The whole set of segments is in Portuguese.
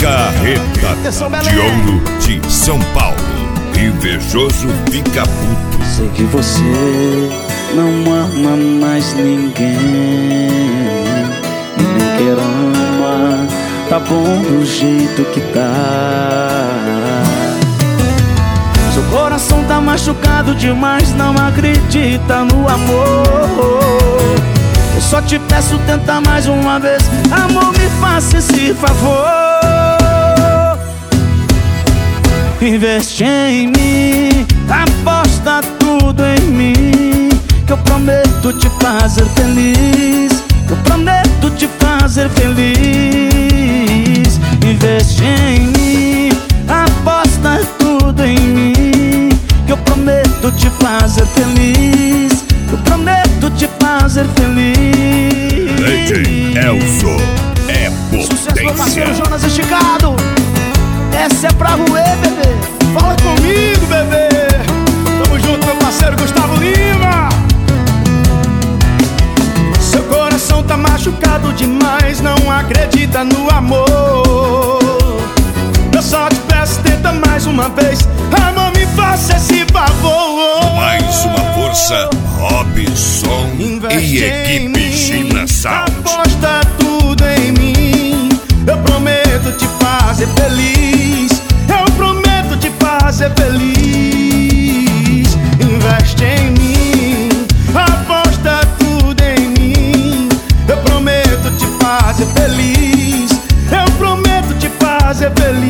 Carreta de Ouro de São Paulo. Invejoso fica puto. Sei que você não ama mais ninguém e nem quer amar. Tá bom do jeito que tá. Seu coração tá machucado demais, não acredita no amor. Eu só te peço, tenta mais uma vez. Amor, me faça esse favor. Investe em mim, aposta tudo em mim, que eu prometo te fazer feliz. Que eu prometo te fazer feliz. Investe em mim, aposta tudo em mim, que eu prometo te fazer feliz. Que eu prometo te fazer feliz. DJ Elzo é potência. Sucesso, meu parceiro Jonas Esticado. Essa é pra roer, bebê. Fala comigo, bebê. Tamo junto, meu parceiro Gustavo Lima. Seu coração tá machucado demais, não acredita no amor. Eu só te peço, tenta mais uma vez. Amor, me faça esse favor. Mais uma força, Robson Investe e equipe China Sound. Aposta tudo em mim, eu prometo te fazer feliz. Eu prometo te fazer feliz. Investe em mim, aposta tudo em mim, eu prometo te fazer feliz. Eu prometo te fazer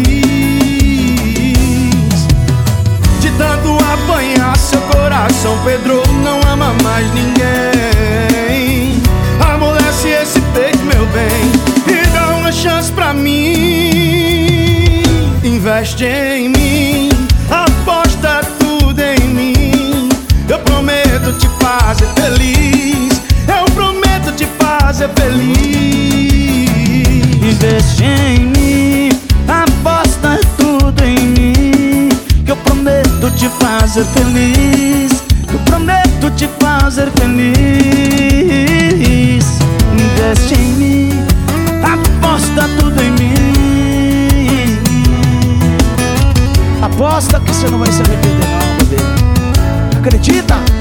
feliz. De tanto apanhar, seu coração Pedro não ama mais ninguém. Amolece esse peito, meu bem, e dá uma chance pra mim. Investe em mim, aposta tudo em mim, eu prometo te fazer feliz. Eu prometo te fazer feliz. Investe em mim, aposta tudo em mim, que eu prometo te fazer feliz. Eu prometo te fazer feliz. Investe em mim, aposta tudo em mim. Aposta que você não vai se arrepender não, bebê. Acredita?